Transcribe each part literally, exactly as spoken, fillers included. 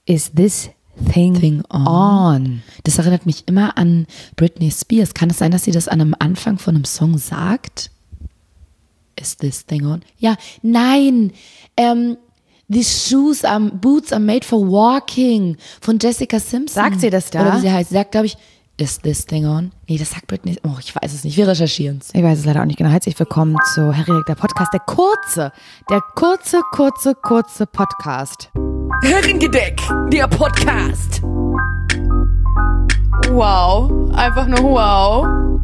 Is this thing, thing on. on? Das erinnert mich immer an Britney Spears. Kann es sein, dass sie das an einem Anfang von einem Song sagt? Is this thing on? Ja, nein. Ähm, These shoes are, boots are made for walking von Jessica Simpson. Sagt sie das da? Oder wie sie heißt. Sie sagt, glaube ich, is this thing on? Nee, das sagt Britney. Oh, ich weiß es nicht. Wir recherchieren es. Ich weiß es leider auch nicht genau. Herzlich willkommen zu Harry, der Podcast. Der kurze, der kurze, kurze, kurze Podcast. Herrengedeck, der Podcast. Wow. Einfach nur wow.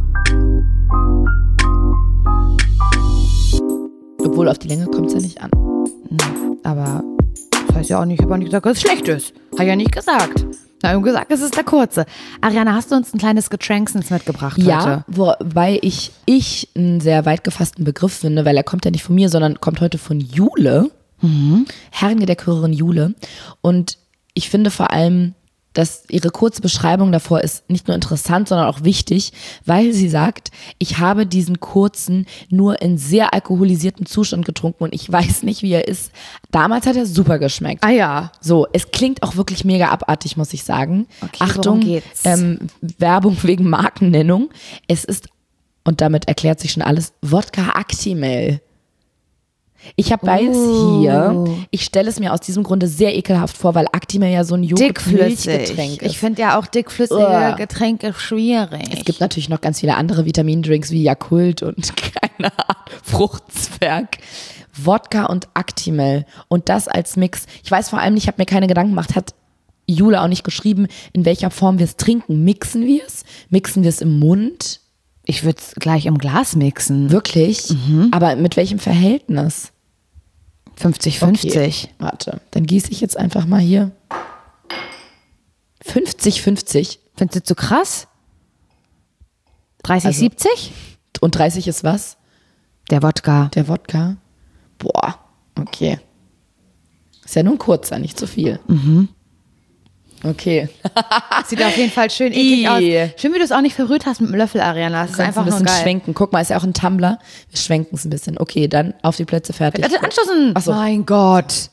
Obwohl, auf die Länge kommt es ja nicht an. Aber das heißt ja auch nicht, ich habe auch nicht gesagt, dass es schlecht ist. Habe ich ja nicht gesagt. Ich habe gesagt, es ist der kurze. Ariana, hast du uns ein kleines Getränkstens mitgebracht ja, heute? Ja, wobei ich, ich einen sehr weit gefassten Begriff finde, weil er kommt ja nicht von mir, sondern kommt heute von Jule. Mhm. Herrengedeckhörerin Jule. Und ich finde vor allem, dass ihre kurze Beschreibung davor ist nicht nur interessant, sondern auch wichtig, weil sie sagt, ich habe diesen kurzen nur in sehr alkoholisierten Zustand getrunken und ich weiß nicht, wie er ist. Damals hat er super geschmeckt. Ah ja. So, es klingt auch wirklich mega abartig, muss ich sagen. Okay, Achtung, geht's? Ähm, Werbung wegen Markennennung. Es ist, und damit erklärt sich schon alles, Wodka Actimel. Ich habe beides oh. hier. Ich stelle es mir aus diesem Grunde sehr ekelhaft vor, weil Actimel ja so ein Joghurt-Milchgetränk ist. Ich finde ja auch dickflüssige uh. Getränke schwierig. Es gibt natürlich noch ganz viele andere Vitamindrinks wie Yakult und keine Ahnung, Fruchtzwerg. Wodka und Actimel und das als Mix. Ich weiß vor allem nicht, ich habe mir keine Gedanken gemacht, hat Jule auch nicht geschrieben, in welcher Form wir es trinken. Mixen wir es? Mixen wir es im Mund? Ich würde es gleich im Glas mixen. Wirklich? Mhm. Aber mit welchem Verhältnis? fünfzig fünfzig. Okay. Warte, dann gieße ich jetzt einfach mal hier. fünfzig fünfzig. Findest du zu krass? dreißig siebzig? Also, und dreißig ist was? Der Wodka. Der Wodka? Boah, okay. Ist ja nur ein kurzer, nicht zu viel. Mhm. Okay. Sieht auf jeden Fall schön eklig aus. Schön, wie du es auch nicht verrührt hast mit dem Löffel, Ariana. Das ist einfach ein bisschen nur geil. Schwenken. Guck mal, ist ja auch ein Tumbler. Wir schwenken es ein bisschen. Okay, dann auf die Plätze, fertig. Also anstoßen. Ach so. Mein Gott.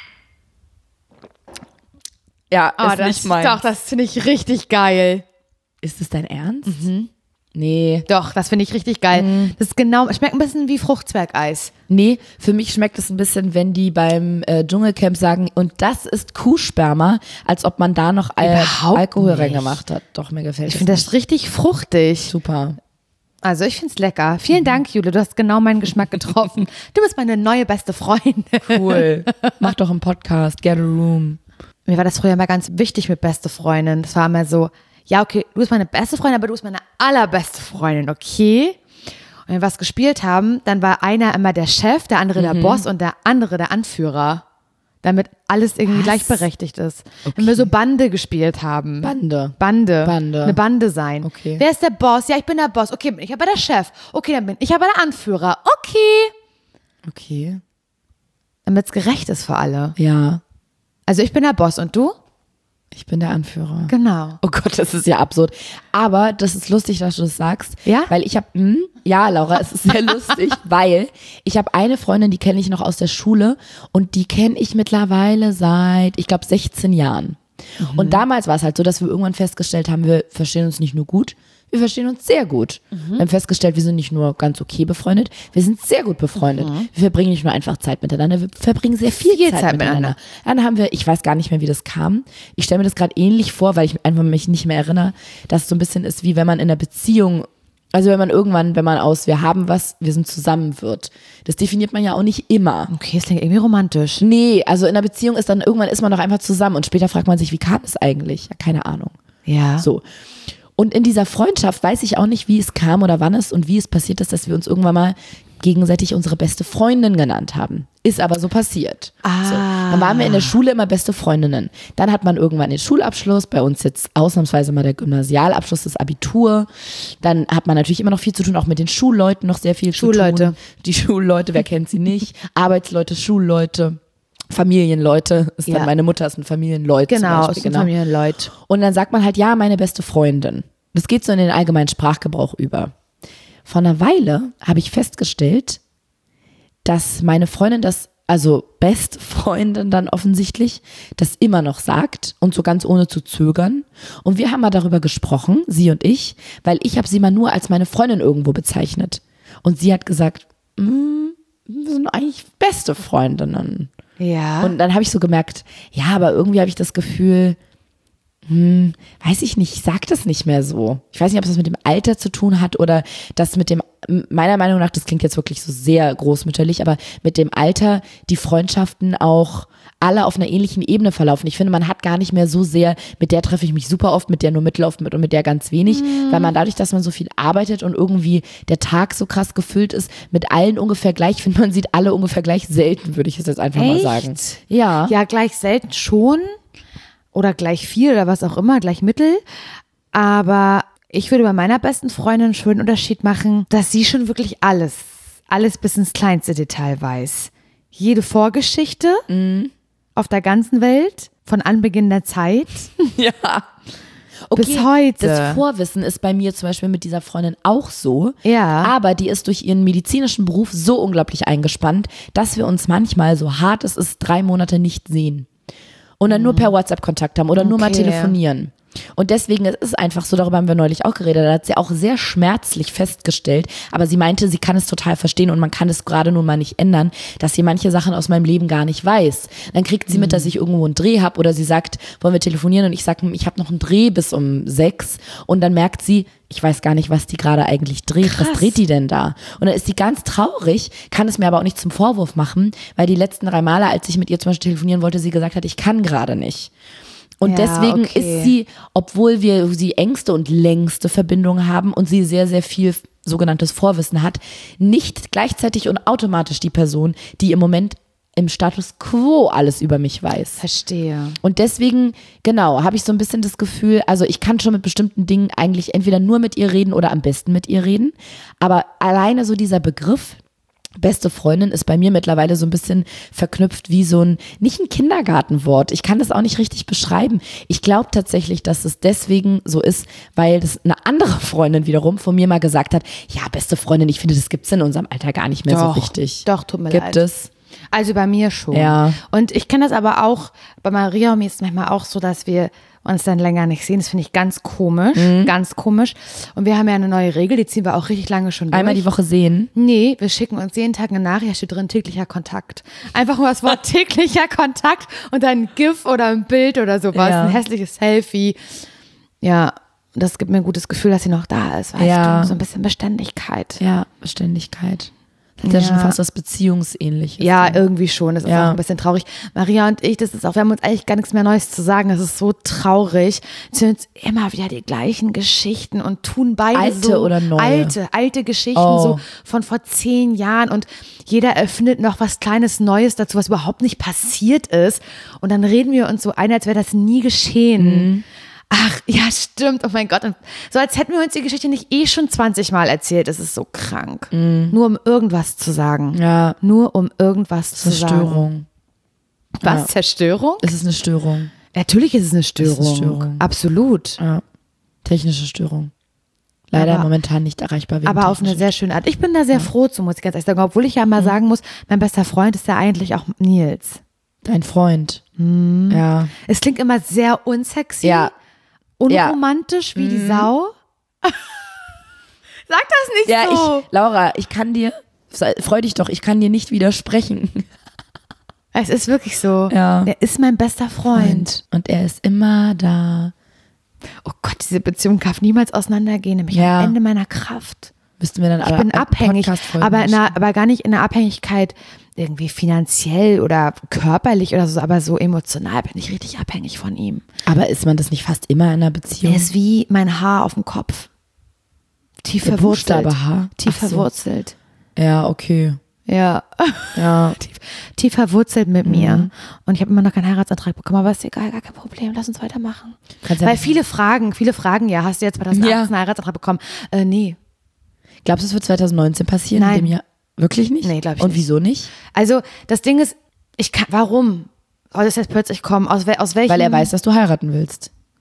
Ja, oh, ist das, nicht meins. Doch, das finde ich richtig geil. Ist das dein Ernst? Mhm. Nee. Doch, das finde ich richtig geil. Mhm. Das ist genau, schmeckt ein bisschen wie Fruchtzwergeis. Nee, für mich schmeckt es ein bisschen, wenn die beim äh, Dschungelcamp sagen, und das ist Kuhsperma, als ob man da noch Al- Alkohol reingemacht hat. Doch, mir gefällt ich das. Ich finde das richtig fruchtig. Super. Also ich finde es lecker. Vielen mhm. Dank, Jule, du hast genau meinen Geschmack getroffen. Du bist meine neue beste Freundin. Cool. Mach doch einen Podcast, get a room. Mir war das früher immer ganz wichtig mit beste Freundin. Das war immer so, ja, okay, du bist meine beste Freundin, aber du bist meine allerbeste Freundin, okay? Und wenn wir was gespielt haben, dann war einer immer der Chef, der andere mhm. der Boss und der andere der Anführer, damit alles irgendwie was? Gleichberechtigt ist. Okay. Wenn wir so Bande gespielt haben. Bande? Bande. Bande. Eine Bande sein. Okay. Wer ist der Boss? Ja, ich bin der Boss. Okay, bin ich aber der Chef. Okay, dann bin ich aber der Anführer. Okay. Okay. Damit es gerecht ist für alle. Ja. Also ich bin der Boss und du? Ich bin der Anführer. Genau. Oh Gott, das ist ja absurd. Aber das ist lustig, dass du das sagst. Ja? Weil ich habe, ja, Laura, es ist sehr lustig, weil ich habe eine Freundin, die kenne ich noch aus der Schule und die kenne ich mittlerweile seit, ich glaube, sechzehn Jahren. Mhm. Und damals war es halt so, dass wir irgendwann festgestellt haben, wir verstehen uns nicht nur gut, wir verstehen uns sehr gut. Mhm. Wir haben festgestellt, wir sind nicht nur ganz okay befreundet, wir sind sehr gut befreundet. Mhm. Wir verbringen nicht nur einfach Zeit miteinander, wir verbringen sehr viel, viel Zeit, Zeit miteinander. miteinander. Dann haben wir, ich weiß gar nicht mehr, wie das kam. Ich stelle mir das gerade ähnlich vor, weil ich einfach mich nicht mehr erinnere, dass es so ein bisschen ist, wie wenn man in einer Beziehung, also wenn man irgendwann, wenn man aus wir haben was, wir sind zusammen wird. Das definiert man ja auch nicht immer. Okay, das klingt irgendwie romantisch. Nee, also in einer Beziehung ist dann, irgendwann ist man doch einfach zusammen und später fragt man sich, wie kam es eigentlich? Ja, keine Ahnung. Ja. So. Und in dieser Freundschaft weiß ich auch nicht, wie es kam oder wann es und wie es passiert ist, dass wir uns irgendwann mal gegenseitig unsere beste Freundin genannt haben. Ist aber so passiert. Ah. So. Dann waren wir in der Schule immer beste Freundinnen. Dann hat man irgendwann den Schulabschluss, bei uns jetzt ausnahmsweise mal der Gymnasialabschluss, das Abitur. Dann hat man natürlich immer noch viel zu tun, auch mit den Schulleuten noch sehr viel Schulleute. zu tun. Die Schulleute, wer kennt sie nicht? Arbeitsleute, Schulleute. Familienleute, ist ja. dann meine Mutter ist ein Familienleut. Genau, zum Beispiel, ist ein genau. Familienleut. Und dann sagt man halt, ja, meine beste Freundin. Das geht so in den allgemeinen Sprachgebrauch über. Vor einer Weile habe ich festgestellt, dass meine Freundin das also Bestfreundin dann offensichtlich, das immer noch sagt und so ganz ohne zu zögern. Und wir haben mal darüber gesprochen, sie und ich, weil ich habe sie mal nur als meine Freundin irgendwo bezeichnet. Und sie hat gesagt, mm, wir sind eigentlich beste Freundinnen. Ja. Und dann habe ich so gemerkt, ja, aber irgendwie habe ich das Gefühl, hm, weiß ich nicht, ich sag das nicht mehr so. Ich weiß nicht, ob es das mit dem Alter zu tun hat oder das mit dem, meiner Meinung nach, das klingt jetzt wirklich so sehr großmütterlich, aber mit dem Alter die Freundschaften auch alle auf einer ähnlichen Ebene verlaufen. Ich finde, man hat gar nicht mehr so sehr, mit der treffe ich mich super oft, mit der nur mitteloft mit und mit der ganz wenig, mm. weil man dadurch, dass man so viel arbeitet und irgendwie der Tag so krass gefüllt ist, mit allen ungefähr gleich, ich finde, man sieht alle ungefähr gleich selten, würde ich es jetzt einfach Echt? mal sagen. Ja. Ja, gleich selten schon oder gleich viel oder was auch immer, gleich mittel, aber ich würde bei meiner besten Freundin schon einen Unterschied machen, dass sie schon wirklich alles, alles bis ins kleinste Detail weiß. Jede Vorgeschichte mm. auf der ganzen Welt, von Anbeginn der Zeit. Ja. Okay, bis heute. Das Vorwissen ist bei mir zum Beispiel mit dieser Freundin auch so. Ja. Aber die ist durch ihren medizinischen Beruf so unglaublich eingespannt, dass wir uns manchmal, so hart es ist, drei Monate nicht sehen. Und dann nur per WhatsApp Kontakt haben oder nur Okay. mal telefonieren. Und deswegen, es ist einfach so, darüber haben wir neulich auch geredet, da hat sie auch sehr schmerzlich festgestellt, aber sie meinte, sie kann es total verstehen und man kann es gerade nun mal nicht ändern, dass sie manche Sachen aus meinem Leben gar nicht weiß. Dann kriegt sie mit, dass ich irgendwo einen Dreh habe oder sie sagt, wollen wir telefonieren und ich sage, ich habe noch einen Dreh bis um sechs und dann merkt sie, ich weiß gar nicht, was die gerade eigentlich dreht. Krass. Was dreht die denn da? Und dann ist sie ganz traurig, kann es mir aber auch nicht zum Vorwurf machen, weil die letzten drei Male, als ich mit ihr zum Beispiel telefonieren wollte, sie gesagt hat, ich kann gerade nicht. Und Ja, deswegen okay. ist sie, obwohl wir sie engste und längste Verbindung haben und sie sehr, sehr viel sogenanntes Vorwissen hat, nicht gleichzeitig und automatisch die Person, die im Moment im Status quo alles über mich weiß. Verstehe. Und deswegen, genau, habe ich so ein bisschen das Gefühl, also ich kann schon mit bestimmten Dingen eigentlich entweder nur mit ihr reden oder am besten mit ihr reden. Aber alleine so dieser Begriff, beste Freundin, ist bei mir mittlerweile so ein bisschen verknüpft wie so ein, nicht ein Kindergartenwort. Ich kann das auch nicht richtig beschreiben. Ich glaube tatsächlich, dass es deswegen so ist, weil das eine andere Freundin wiederum von mir mal gesagt hat, ja, beste Freundin, ich finde, das gibt es in unserem Alter gar nicht mehr Doch, so richtig. doch, tut mir gibt leid. Gibt es? Also bei mir schon. Ja. Und ich kenne das aber auch, bei Maria und mir ist es manchmal auch so, dass wir uns dann länger nicht sehen. Das finde ich ganz komisch, Mhm. ganz komisch. Und wir haben ja eine neue Regel, die ziehen wir auch richtig lange schon durch. Einmal die Woche sehen. Nee, wir schicken uns jeden Tag eine Nachricht, steht drin täglicher Kontakt. Einfach nur das Wort täglicher Kontakt und dann ein GIF oder ein Bild oder sowas, Ja. ein hässliches Selfie. Ja, das gibt mir ein gutes Gefühl, dass sie noch da ist, weißt Ja. du, so ein bisschen Beständigkeit. Ja, Beständigkeit. Das hat ja, Ja. schon fast was Beziehungsähnliches. Ja, dann. irgendwie schon. Das ist Ja. auch ein bisschen traurig. Maria und ich, das ist auch, wir haben uns eigentlich gar nichts mehr Neues zu sagen. Das ist so traurig. Es sind uns immer wieder die gleichen Geschichten und tun beide Alte so oder neue? alte, alte Geschichten Oh. so von vor zehn Jahren und jeder erfindet noch was Kleines Neues dazu, was überhaupt nicht passiert ist. Und dann reden wir uns so ein, als wäre das nie geschehen. Mhm. Ach, ja, stimmt. Oh mein Gott. Und so als hätten wir uns die Geschichte nicht eh schon zwanzig Mal erzählt. Das ist so krank. Nur um irgendwas zu sagen. Mhm. Ja. Nur um irgendwas zu sagen. Zerstörung. Was? Ja. Zerstörung? Es ist eine Störung. Natürlich ist es eine Störung. Es ist eine Störung. Absolut. Ja. Technische Störung. Leider Aber- momentan nicht erreichbar. wegen Aber auf eine technischer- sehr schöne Art. Ich bin da sehr froh zu, muss ich ganz ehrlich sagen. Obwohl ich ja mal sagen muss, mein bester Freund ist ja eigentlich auch Nils. Dein Freund. Ja. Es klingt immer sehr unsexy, Ja. unromantisch wie die Sau. Sag das nicht Ja, so. ich, Laura, ich kann dir, sei- freu dich doch, ich kann dir nicht widersprechen. Es ist wirklich so. Ja. Er ist mein bester Freund. Und er ist immer da. Oh Gott, diese Beziehung darf niemals auseinandergehen, nämlich Ja. am Ende meiner Kraft. Müssten wir dann Ich aber bin eine abhängig, Podcast-Folge aber, in machen. einer, aber gar nicht in einer Abhängigkeit irgendwie finanziell oder körperlich oder so, aber so emotional bin ich richtig abhängig von ihm. Aber ist man das nicht fast immer in einer Beziehung? Er ist wie mein Haar auf dem Kopf. Tief Der verwurzelt. Buchstabe H? Tief Ach so. verwurzelt. Ja, okay. Ja. Ja. tief, tief verwurzelt mit Mhm. mir. Und ich habe immer noch keinen Heiratsantrag bekommen, aber ist egal, gar kein Problem, lass uns weitermachen. Kannst ja Weil nicht- viele fragen, viele fragen ja, hast du jetzt zweitausendachtzehn Ja. einen Heiratsantrag bekommen? Äh, nee. Glaubst du, es wird zwanzig neunzehn passieren? Nein. In dem Jahr? Wirklich nicht? Nee, glaub ich Und nicht. wieso nicht? Also das Ding ist, ich kann, warum soll das jetzt plötzlich kommen? Aus, wel, aus welchem? Weil er weiß, dass du heiraten willst.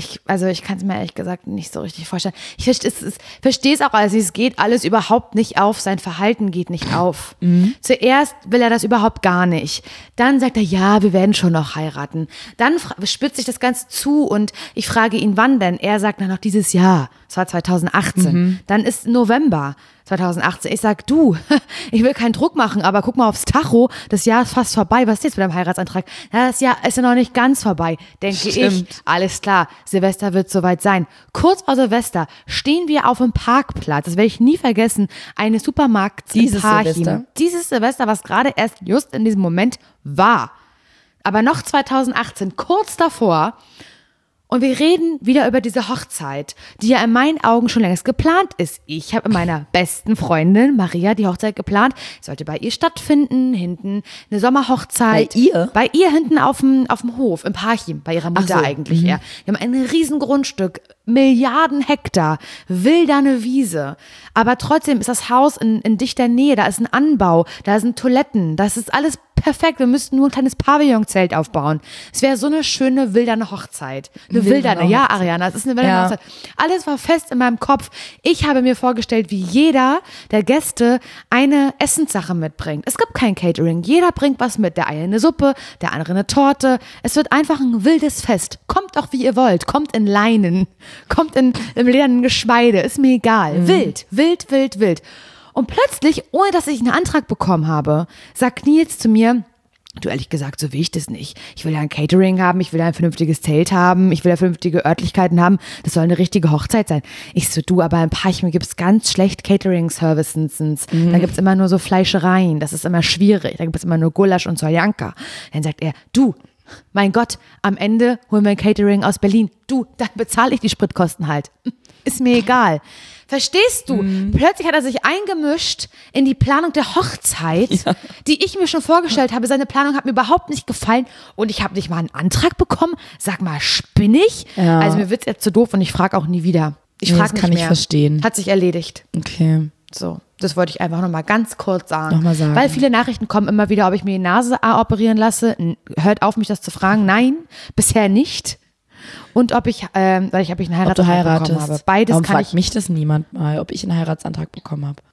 Ich, also ich kann es mir ehrlich gesagt nicht so richtig vorstellen. Ich verstehe es auch, also es geht alles überhaupt nicht auf, sein Verhalten geht nicht auf. Mhm. Zuerst will er das überhaupt gar nicht. Dann sagt er, ja, wir werden schon noch heiraten. Dann spitzt sich das Ganze zu und ich frage ihn, wann denn? Er sagt dann noch dieses Jahr, es war zwanzig achtzehn. Mhm. Dann ist November zwanzig achtzehn. Ich sag, du, ich will keinen Druck machen, aber guck mal aufs Tacho, das Jahr ist fast vorbei. Was ist jetzt mit deinem Heiratsantrag? Ja, das Jahr ist ja noch nicht ganz vorbei, denke Stimmt. ich. Alles klar, Silvester wird soweit sein. Kurz vor Silvester stehen wir auf dem Parkplatz, das werde ich nie vergessen, eines Supermarkts in Parchim. Silvester? Dieses Silvester, was gerade erst just in diesem Moment war. Aber noch zwanzig achtzehn, kurz davor. Und wir reden wieder über diese Hochzeit, die ja in meinen Augen schon längst geplant ist. Ich habe mit meiner besten Freundin Maria die Hochzeit geplant. Sollte bei ihr stattfinden, hinten eine Sommerhochzeit. Bei ihr? Bei ihr hinten auf dem, auf dem Hof, im Parchim, bei ihrer Mutter so. eigentlich. Mhm. Ja. Wir haben ein riesen Grundstück, Milliarden Hektar, wilderne Wiese. Aber trotzdem ist das Haus in, in dichter Nähe, da ist ein Anbau, da sind Toiletten, das ist alles perfekt. Wir müssten nur ein kleines Pavillonzelt aufbauen. Es wäre so eine schöne wilderne Hochzeit. Eine wilderne, ja, Ariana, es ist eine wilderne ja. Hochzeit. Alles war fest in meinem Kopf. Ich habe mir vorgestellt, wie jeder der Gäste eine Essenssache mitbringt. Es gibt kein Catering. Jeder bringt was mit. Der eine eine Suppe, der andere eine Torte. Es wird einfach ein wildes Fest. Kommt doch, wie ihr wollt. Kommt in Leinen. Kommt in, im ledernen Geschmeide. Ist mir egal. Mhm. Wild, wild, wild, wild. Und plötzlich, ohne dass ich einen Antrag bekommen habe, sagt Nils zu mir, du, ehrlich gesagt, so will ich das nicht. Ich will ja ein Catering haben, ich will ja ein vernünftiges Zelt haben, ich will ja vernünftige Örtlichkeiten haben. Das soll eine richtige Hochzeit sein. Ich so, du, aber in Parchim gibt es ganz schlecht Catering-Services. Mhm. Da gibt es immer nur so Fleischereien, das ist immer schwierig. Da gibt es immer nur Gulasch und Soljanka. Dann sagt er, du, mein Gott, am Ende holen wir ein Catering aus Berlin. Du, dann bezahle ich die Spritkosten halt. Ist mir egal. Verstehst du? Mhm. Plötzlich hat er sich eingemischt in die Planung der Hochzeit, ja. die ich mir schon vorgestellt habe. Seine Planung hat mir überhaupt nicht gefallen und ich habe nicht mal einen Antrag bekommen. Sag mal, spinne ich? Ja. Also mir wird es jetzt zu doof und ich frage auch nie wieder. Ich nee, frage nicht kann mehr. Ich verstehen. Hat sich erledigt. Okay. So, das wollte ich einfach nochmal ganz kurz sagen. Nochmal sagen. Weil viele Nachrichten kommen immer wieder, ob ich mir die Nase operieren lasse. Hört auf, mich das zu fragen. Nein, bisher nicht. Und ob ich, ähm, weil ich, ob ich einen Heiratsantrag bekommen habe. Beides Warum kann fragt ich. mich das niemand mal, ob ich einen Heiratsantrag bekommen habe?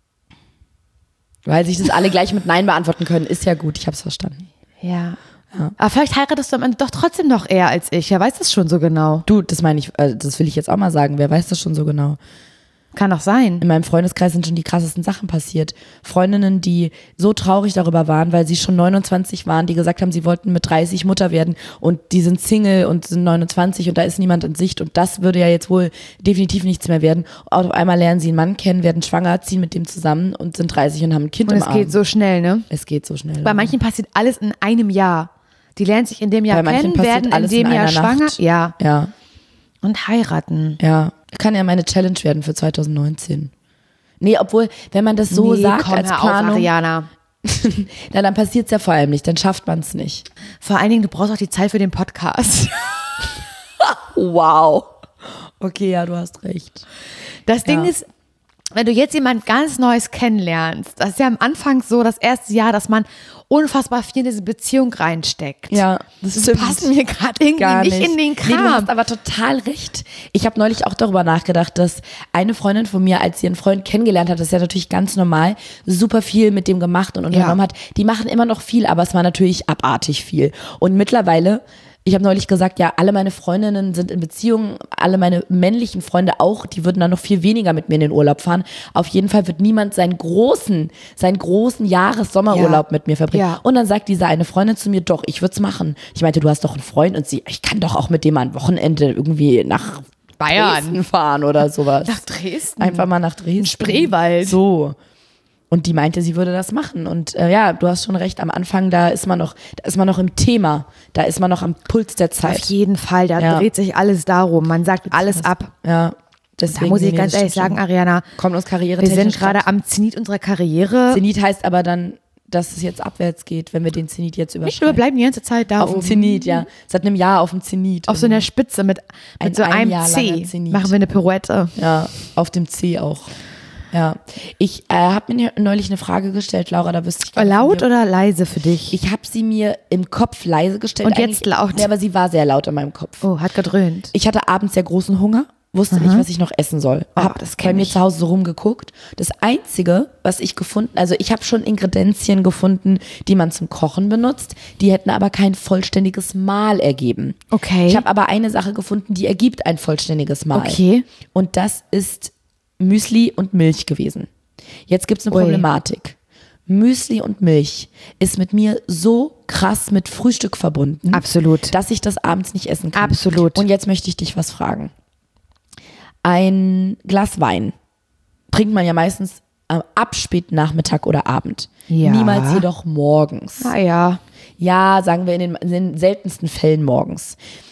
Weil sich das alle gleich mit Nein beantworten können, ist ja gut, ich habe es verstanden. Ja. ja. Aber vielleicht heiratest du am Ende doch trotzdem noch eher als ich. Wer weiß das schon so genau? Du, das meine ich, äh, das will ich jetzt auch mal sagen. Wer weiß das schon so genau? Kann doch sein. In meinem Freundeskreis sind schon die krassesten Sachen passiert. Freundinnen, die so traurig darüber waren, weil sie schon neunundzwanzig waren, die gesagt haben, sie wollten mit dreißig Mutter werden und die sind Single und sind neunundzwanzig und da ist niemand in Sicht und das würde ja jetzt wohl definitiv nichts mehr werden. Auf einmal lernen sie einen Mann kennen, werden schwanger, ziehen mit dem zusammen und sind dreißig und haben ein Kind und im Arm. Arm. Es geht so schnell, ne? Es geht so schnell. Bei manchen passiert alles in einem Jahr. Die lernen sich in dem Jahr kennen, werden in dem in Jahr schwanger. Nacht. Ja. Ja. Und heiraten. Ja. Kann ja meine Challenge werden für zwanzig neunzehn. Nee, obwohl, wenn man das so nee, sagt komm, als hör Planung, auf, Ariana. na, dann passiert es ja vor allem nicht, dann schafft man es nicht. Vor allen Dingen, du brauchst auch die Zeit für den Podcast. Wow. Okay, ja, du hast recht. Das Ding ja. ist, wenn du jetzt jemand ganz Neues kennenlernst, das ist ja am Anfang so das erste Jahr, dass man unfassbar viel in diese Beziehung reinsteckt. Ja, das, das passt mir gerade irgendwie Gar nicht, nicht in den Kram. Nee, du hast aber total recht. Ich habe neulich auch darüber nachgedacht, dass eine Freundin von mir, als sie einen Freund kennengelernt hat, das ist ja natürlich ganz normal, super viel mit dem gemacht und unternommen ja. hat. Die machen immer noch viel, aber es war natürlich abartig viel. Und mittlerweile, ich habe neulich gesagt, ja, alle meine Freundinnen sind in Beziehungen, alle meine männlichen Freunde auch, die würden dann noch viel weniger mit mir in den Urlaub fahren. Auf jeden Fall wird niemand seinen großen, seinen großen Jahres-Sommerurlaub ja. mit mir verbringen. Ja. Und dann sagt diese eine Freundin zu mir, doch, ich würde es machen. Ich meinte, du hast doch einen Freund und sie, ich kann doch auch mit dem am Wochenende irgendwie nach Bayern Dresden fahren oder sowas. Nach Dresden? Einfach mal nach Dresden. Spreewald. So. Und die meinte, sie würde das machen. Und äh, ja, du hast schon recht, am Anfang, da ist man noch, da ist man noch im Thema. Da ist man noch am Puls der Zeit. Auf jeden Fall, da ja. dreht sich alles darum. Man sagt alles ab. Ja. Deswegen, da muss ich nee, ganz ehrlich sagen, Ariana, kommt uns Karriere. Wir sind gerade am Zenit unserer Karriere. Zenit heißt aber dann, dass es jetzt abwärts geht, wenn wir den Zenit jetzt überschreiten. Nicht, wir bleiben die ganze Zeit da auf oben. Auf dem Zenit, ja. Seit einem Jahr auf dem Zenit. Auf so einer Spitze mit, mit ein, so ein einem Jahr C machen wir eine Pirouette. Ja, auf dem C auch. Ja, ich äh, habe mir neulich eine Frage gestellt, Laura, da wüsste ich gar nicht. Laut oder leise für dich? Ich habe sie mir im Kopf leise gestellt. Und jetzt laut? Nee, aber sie war sehr laut in meinem Kopf. Oh, hat gedröhnt. Ich hatte abends sehr großen Hunger, wusste Aha. nicht, was ich noch essen soll. Oh, Hab das bei kenn mir ich. zu Hause so rumgeguckt. Das Einzige, was ich gefunden, also ich habe schon Ingredienzien gefunden, die man zum Kochen benutzt, die hätten aber kein vollständiges Mahl ergeben. Okay. Ich habe aber eine Sache gefunden, die ergibt ein vollständiges Mahl. Okay. Und das ist Müsli und Milch gewesen. Jetzt gibt es eine Ui. Problematik. Müsli und Milch ist mit mir so krass mit Frühstück verbunden, Absolut. dass ich das abends nicht essen kann. Absolut. Und jetzt möchte ich dich was fragen. Ein Glas Wein trinkt man ja meistens ab späten Nachmittag oder Abend. Ja. Niemals jedoch morgens. Ah ja. Ja, sagen wir in den, in den seltensten Fällen morgens.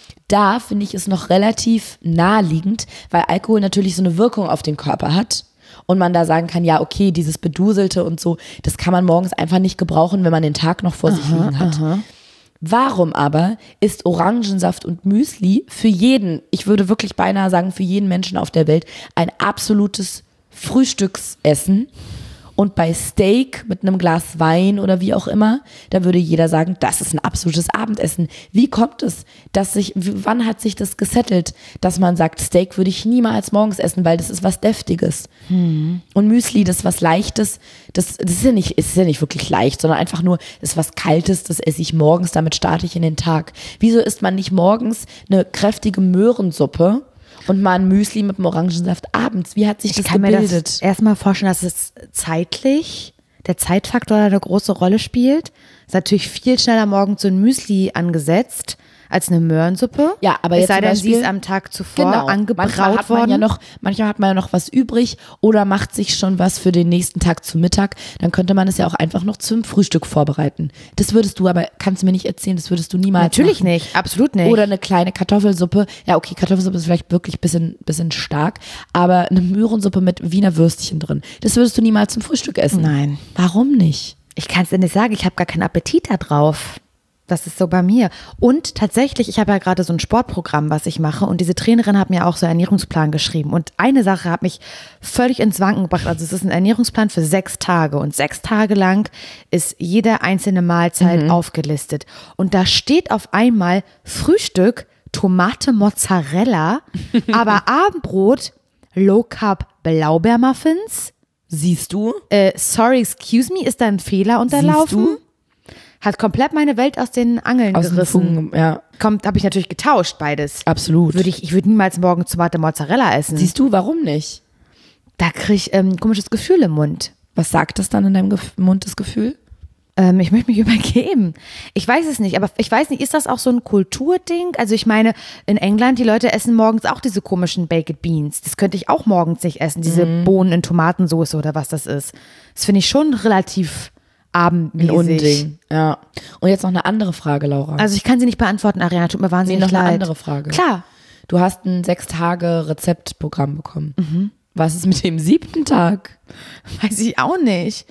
Da finde ich es noch relativ naheliegend, weil Alkohol natürlich so eine Wirkung auf den Körper hat und man da sagen kann, ja okay, dieses Beduselte und so, das kann man morgens einfach nicht gebrauchen, wenn man den Tag noch vor sich liegen hat. aha. Warum aber ist Orangensaft und Müsli für jeden, ich würde wirklich beinahe sagen, für jeden Menschen auf der Welt ein absolutes Frühstücksessen? Und bei Steak mit einem Glas Wein oder wie auch immer, da würde jeder sagen, das ist ein absolutes Abendessen. Wie kommt es, dass sich, wann hat sich das gesettelt, dass man sagt, Steak würde ich niemals morgens essen, weil das ist was Deftiges. Hm. Und Müsli, das ist was Leichtes, das, das ist ja nicht, ist ja nicht wirklich leicht, sondern einfach nur, das ist was Kaltes, das esse ich morgens, damit starte ich in den Tag. Wieso isst man nicht morgens eine kräftige Möhrensuppe und mal ein Müsli mit dem Orangensaft abends? Wie hat sich Ich das kann gebildet? mir das erstmal vorstellen, dass es zeitlich, der Zeitfaktor eine große Rolle spielt. Ist natürlich viel schneller morgens so ein Müsli angesetzt als eine Möhrensuppe. Ja, aber es jetzt sei zum denn, Beispiel- sie ist am Tag zuvor Genau. angebraut manchmal hat man worden. ja noch, manchmal hat man ja noch was übrig oder macht sich schon was für den nächsten Tag zu Mittag. Dann könnte man es ja auch einfach noch zum Frühstück vorbereiten. Das würdest du aber, kannst du mir nicht erzählen, das würdest du niemals Natürlich machen. nicht, absolut nicht. Oder eine kleine Kartoffelsuppe. Ja, okay, Kartoffelsuppe ist vielleicht wirklich ein bisschen, bisschen stark, aber eine Möhrensuppe mit Wiener Würstchen drin, das würdest du niemals zum Frühstück essen. Nein. Warum nicht? Ich kann es dir nicht sagen, ich habe gar keinen Appetit da drauf. Das ist so bei mir. Und tatsächlich, ich habe ja gerade so ein Sportprogramm, was ich mache. Und diese Trainerin hat mir auch so einen Ernährungsplan geschrieben. Und eine Sache hat mich völlig ins Wanken gebracht. Also es ist ein Ernährungsplan für sechs Tage. Und sechs Tage lang ist jede einzelne Mahlzeit Mhm. aufgelistet. Und da steht auf einmal Frühstück, Tomate, Mozzarella, aber Abendbrot, Low Carb Blaubeermuffins. Siehst du? Äh, sorry, excuse me, ist da ein Fehler unterlaufen? Hat komplett meine Welt aus den Angeln Aus dem gerissen. Fugen, ja, Kommt, habe ich natürlich getauscht, beides. absolut. Würde ich, ich würde niemals morgen Tomate Mozzarella essen. Siehst du, warum nicht? Da kriege ich ähm, ein komisches Gefühl im Mund. Was sagt das dann in deinem Gef- Mund, das Gefühl? Ähm, ich möchte mich übergeben. Ich weiß es nicht, aber ich weiß nicht, ist das auch so ein Kulturding? Also ich meine, in England, die Leute essen morgens auch diese komischen Baked Beans. Das könnte ich auch morgens nicht essen, diese Mhm. Bohnen in Tomatensauce oder was das ist. Das finde ich schon relativ Ein abendmäßig. Unding. Ja. Und jetzt noch eine andere Frage, Laura. Also ich kann sie nicht beantworten, Ariana, tut mir nee, wahnsinnig noch leid. eine andere Frage. Klar. Du hast ein sechs Tage Rezeptprogramm bekommen. Mhm. Was ist mit dem siebten Tag? Weiß ich auch nicht.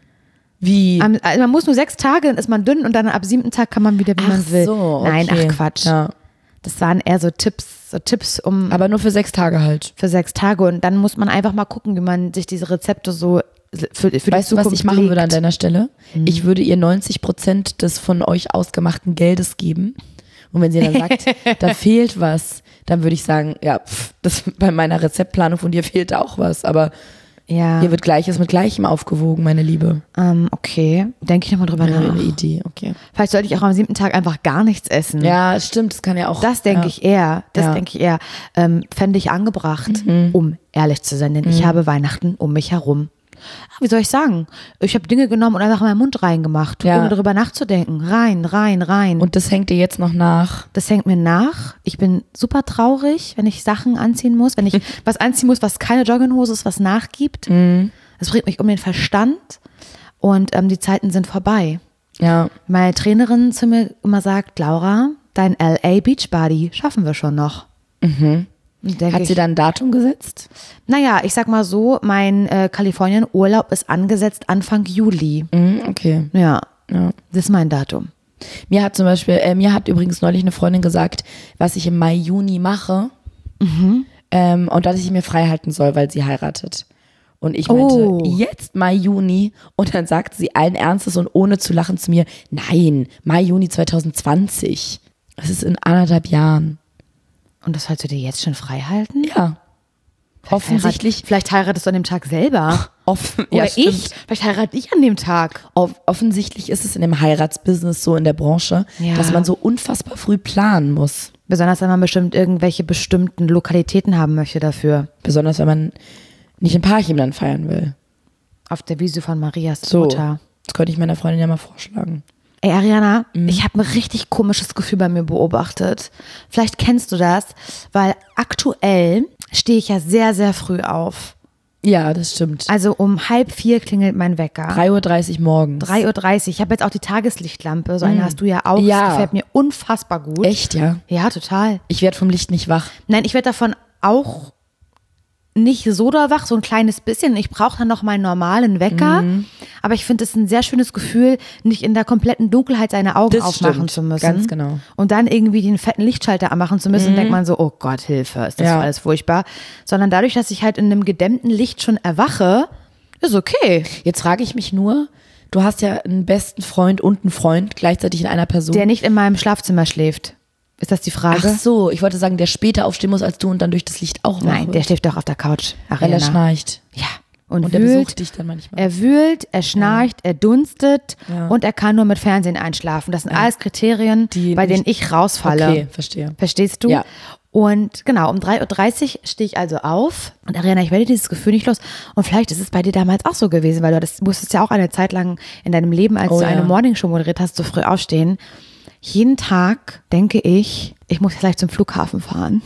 Wie? Am- also man muss nur sechs Tage, dann ist man dünn und dann ab siebten Tag kann man wieder, wie man will. so, okay. Nein, ach Quatsch. Ja. Das waren eher so Tipps, so Tipps um Aber nur für sechs Tage halt. für sechs Tage und dann muss man einfach mal gucken, wie man sich diese Rezepte so für, für die Weißt du, Zukunft was ich machen legt. würde an deiner Stelle? Mhm. Ich würde ihr neunzig Prozent des von euch ausgemachten Geldes geben. Und wenn sie dann sagt, da fehlt was, dann würde ich sagen, ja, pff, das, bei meiner Rezeptplanung von dir fehlt auch was. Aber Ja, hier wird Gleiches mit Gleichem aufgewogen, meine Liebe. ähm, okay. Denke ich nochmal drüber Ja, nach. eine Idee, okay. Vielleicht sollte ich auch am siebten Tag einfach gar nichts essen. Ja, stimmt, das kann ja auch. Das denke ja. ich eher. Das Ja. denke ich eher. Ähm, fände ich angebracht, um ehrlich zu sein, denn ich habe Weihnachten um mich herum. Ah, wie soll ich sagen? Ich habe Dinge genommen und einfach in meinen Mund reingemacht, Ja. ohne darüber nachzudenken. Rein, rein, rein. Und das hängt dir jetzt noch nach. das hängt mir nach. Ich bin super traurig, wenn ich Sachen anziehen muss, wenn ich was anziehen muss, was keine Jogginghose ist, was nachgibt. Das bringt mich um den Verstand und ähm, die Zeiten sind vorbei. Ja. Meine Trainerin zu mir immer sagt, Laura, dein L A Beachbody schaffen wir schon noch. Mhm. Denke Hat sie ich, da ein Datum gesetzt? naja, ich sag mal so, mein äh, Kalifornien-Urlaub ist angesetzt Anfang Juli. Mhm, okay. Ja, Ja. das ist mein Datum. Mir hat zum Beispiel, äh, mir hat übrigens neulich eine Freundin gesagt, was ich im Mai, Juni mache ähm, und dass ich mir frei halten soll, weil sie heiratet. Und ich meinte, Oh. jetzt Mai, Juni. Und dann sagt sie allen Ernstes und ohne zu lachen zu mir, nein, Mai, Juni zwanzig zwanzig. Das ist in anderthalb Jahren. Und das sollst du dir jetzt schon frei halten? Ja. Offensichtlich. Heirat, vielleicht heiratest du an dem Tag selber. Offen, Oder ja, stimmt. ich. Vielleicht heirate ich an dem Tag. Off- offensichtlich ist es in dem Heiratsbusiness so in der Branche, Ja. dass man so unfassbar früh planen muss. Besonders wenn man bestimmt irgendwelche bestimmten Lokalitäten haben möchte dafür. Besonders wenn man nicht in Parchim dann feiern will. Auf der Wiese von Marias So, Mutter. das könnte ich meiner Freundin ja mal vorschlagen. Ey, Ariana, Mhm. ich habe ein richtig komisches Gefühl bei mir beobachtet. Vielleicht kennst du das, weil aktuell stehe ich ja sehr, sehr früh auf. Ja, das stimmt. Also um halb vier klingelt mein Wecker. drei Uhr dreißig morgens. drei Uhr dreißig. Ich habe jetzt auch die Tageslichtlampe. So eine hast du ja auch. Mhm. Ja. Das gefällt mir unfassbar gut. Echt, ja? Ja, total. Ich werde vom Licht nicht wach. Nein, ich werde davon auch nicht so da wach, so ein kleines bisschen. Ich brauche dann noch meinen normalen Wecker. Mhm. Aber ich finde es ein sehr schönes Gefühl, nicht in der kompletten Dunkelheit seine Augen Das aufmachen stimmt, zu müssen. ganz genau. Und dann irgendwie den fetten Lichtschalter anmachen zu müssen, denkt man so, oh Gott, Hilfe, ist das Ja. alles furchtbar. Sondern dadurch, dass ich halt in einem gedämmten Licht schon erwache, ist okay. Jetzt frage ich mich nur, du hast ja einen besten Freund und einen Freund gleichzeitig in einer Person. Der nicht in meinem Schlafzimmer schläft. Ist das die Frage? Ach so, ich wollte sagen, der später aufstehen muss als du und dann durch das Licht auch wach Nein, wird. der schläft doch auf der Couch. Weil Ariana. er schnarcht. Ja. Und, Und er wühlt. besucht dich dann manchmal. Er wühlt, er schnarcht, er dunstet Ja. und er kann nur mit Fernsehen einschlafen. Das sind alles Kriterien, Die bei denen nicht- ich rausfalle. Okay, verstehe. Verstehst du? Ja. Und genau, um drei Uhr dreißig stehe ich also auf. Und Ariana, ich werde dieses Gefühl nicht los. Und vielleicht ist es bei dir damals auch so gewesen, weil du das musstest ja auch eine Zeit lang in deinem Leben, als Oh du ja. eine Morningshow moderiert hast, so früh aufstehen. Jeden Tag denke ich, ich muss gleich zum Flughafen fahren.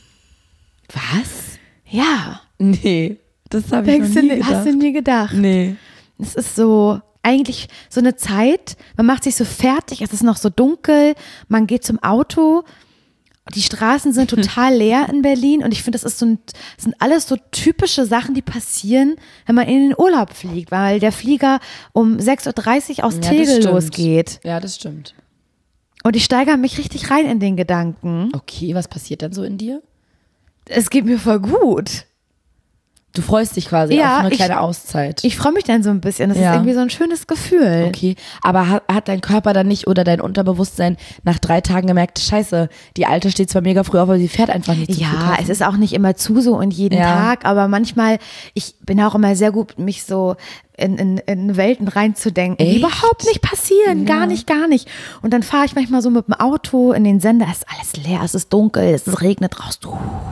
Was? Ja. Nee, das habe ich Denkst noch du, nie nie- gedacht. hast du nie gedacht? Nee. Es ist so, eigentlich so eine Zeit, man macht sich so fertig, es ist noch so dunkel, man geht zum Auto, die Straßen sind total leer in Berlin und ich finde, das ist so ein, das sind alles so typische Sachen, die passieren, wenn man in den Urlaub fliegt, weil der Flieger um sechs Uhr dreißig aus Ja, das Tegel stimmt. losgeht. Ja, das stimmt. Und ich steigere mich richtig rein in den Gedanken. Okay, was passiert dann so in dir? Es geht mir voll gut. Du freust dich quasi Ja, auf eine ich- kleine Auszeit. Ich freue mich dann so ein bisschen. Das Ja. ist irgendwie so ein schönes Gefühl. Okay, aber hat, hat dein Körper dann nicht oder dein Unterbewusstsein nach drei Tagen gemerkt, scheiße, die Alte steht zwar mega früh auf, aber sie fährt einfach nicht zum Ja, Flughafen? es ist auch nicht immer zu so und jeden Ja. Tag, aber manchmal, ich bin auch immer sehr gut, mich so in, in, in Welten reinzudenken, die Echt? überhaupt nicht passieren, gar nicht, gar nicht. Und dann fahre ich manchmal so mit dem Auto in den Sender, es ist alles leer, es ist dunkel, es regnet raus.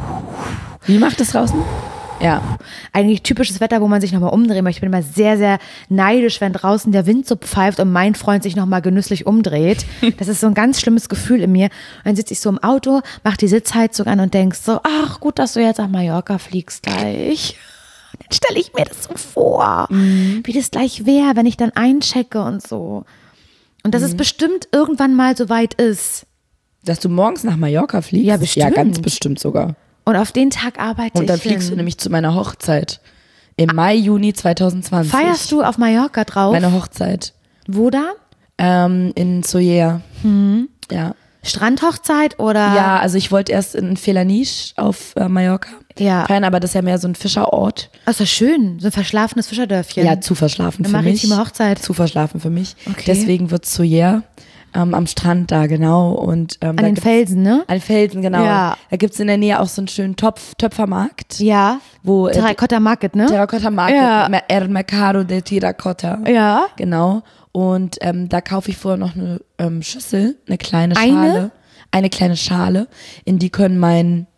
Wie macht es draußen? Ja. Eigentlich typisches Wetter, wo man sich nochmal umdrehen möchte. Ich bin immer sehr, sehr neidisch, wenn draußen der Wind so pfeift und mein Freund sich nochmal genüsslich umdreht. Das ist so ein ganz schlimmes Gefühl in mir. Und dann sitze ich so im Auto, mach die Sitzheizung an und denk so, ach gut, dass du jetzt nach Mallorca fliegst gleich. Dann stelle ich mir das so vor, wie das gleich wäre, wenn ich dann einchecke und so. Und dass es bestimmt irgendwann mal so weit ist. Dass du morgens nach Mallorca fliegst? Ja, bestimmt. Ja, ganz bestimmt sogar. Und auf den Tag arbeite Und dann ich fliegst hin. du nämlich zu meiner Hochzeit. Im Mai, Juni zwanzig zwanzig. Feierst du auf Mallorca drauf? Meine Hochzeit. Wo da? Ähm, in Soyer. Ja. Strandhochzeit oder? Ja, also ich wollte erst in Felanich auf äh, Mallorca Ja. feiern, aber das ist ja mehr so ein Fischerort. Ach, ist das schön, so ein verschlafenes Fischerdörfchen. Ja, zu verschlafen Eine für mich. maritime Hochzeit. Zu verschlafen für mich. Okay. Deswegen wird Soyer ähm, am Strand da, genau. Und, ähm, An da den gibt's- Felsen, ne? An Felsen, genau. Ja. Da gibt es in der Nähe auch so einen schönen Topf, Töpfermarkt. Ja. Wo, äh, Terracotta Market, ne? Terracotta Market, Ja. Me- El Mercado de Terracotta. Ja. Genau. Und ähm, da kaufe ich vorher noch eine ähm, Schüssel, eine kleine Eine? Schale. Eine kleine Schale, in die können mein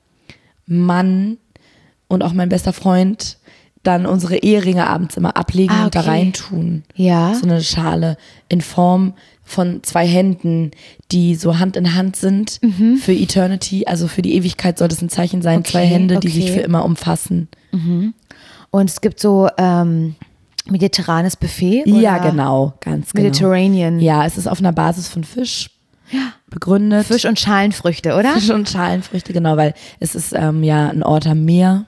Mann und auch mein bester Freund dann unsere Eheringe abends immer ablegen Ah, und da okay. reintun. Ja. So eine Schale in Form von zwei Händen, die so Hand in Hand sind für Eternity, also für die Ewigkeit soll das ein Zeichen sein. Okay, zwei Hände, die okay. sich für immer umfassen. Und es gibt so ähm, mediterranes Buffet. Oder? Ja, genau, ganz genau. Mediterranean. Ja, es ist auf einer Basis von Fisch begründet. Fisch und Schalenfrüchte, oder? Fisch und Schalenfrüchte, genau, weil es ist ähm, ja ein Ort am Meer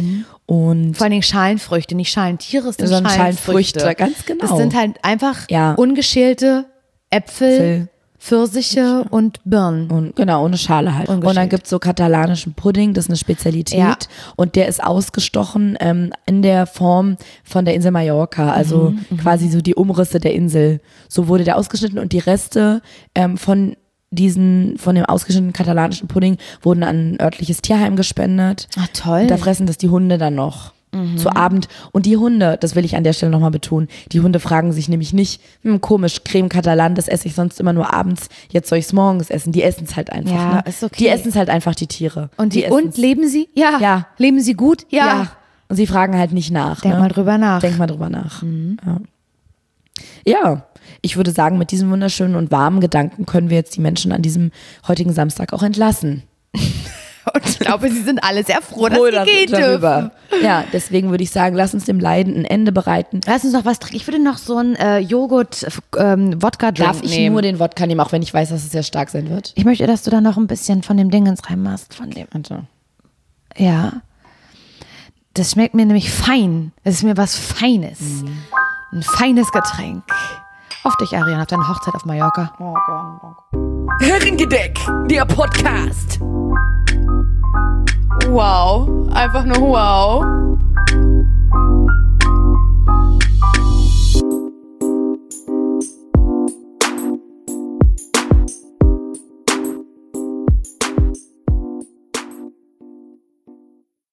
und Vor allen Dingen Schalenfrüchte, nicht Schalentiere, es sind Sondern Schalenfrüchte. Schalenfrüchte, ganz genau. Das sind halt einfach Ja. ungeschälte Äpfel, Äpfel. Pfirsiche und Birnen. Und, genau, ohne Schale halt. Und dann gibt's so katalanischen Pudding, das ist eine Spezialität. Ja. Und der ist ausgestochen ähm, in der Form von der Insel Mallorca, also mhm, quasi so die Umrisse der Insel. So wurde der ausgeschnitten und die Reste ähm, von diesen, von dem ausgeschnittenen katalanischen Pudding wurden an ein örtliches Tierheim gespendet. Ach toll. Und da fressen das die Hunde dann noch. Mhm. Zu Abend. Und die Hunde, das will ich an der Stelle nochmal betonen, die Hunde fragen sich nämlich nicht, hm, komisch, Creme Catalan, das esse ich sonst immer nur abends, jetzt soll ich es morgens essen. Die essen es halt einfach. Ja, ne? ist okay. Die essen es halt einfach, die Tiere. Und, die, die und leben sie? Ja. ja. Leben sie gut? Ja. ja. Und sie fragen halt nicht nach. Denk ne? mal drüber nach. Denk mal drüber nach. Mhm. Ja. ja, ich würde sagen, mit diesen wunderschönen und warmen Gedanken können wir jetzt die Menschen an diesem heutigen Samstag auch entlassen. Und ich glaube, sie sind alle sehr froh, dass sie gehen dürfen. Ja, deswegen würde ich sagen, lass uns dem Leiden ein Ende bereiten. Lass uns noch was trinken. Ich würde noch so einen äh, Joghurt-Wodka-Drink ähm, Darf ich nehmen. nur den Wodka nehmen, auch wenn ich weiß, dass es sehr stark sein wird? Ich möchte, dass du da noch ein bisschen von dem Dingens reinmachst. Von dem. Also. Ja. Das schmeckt mir nämlich fein. Das ist mir was Feines. Mhm. Ein feines Getränk. Auf dich, Ariane, auf deine Hochzeit auf Mallorca. Oh, gerne, danke. Herrengedeck, der Podcast. Wow, einfach nur wow.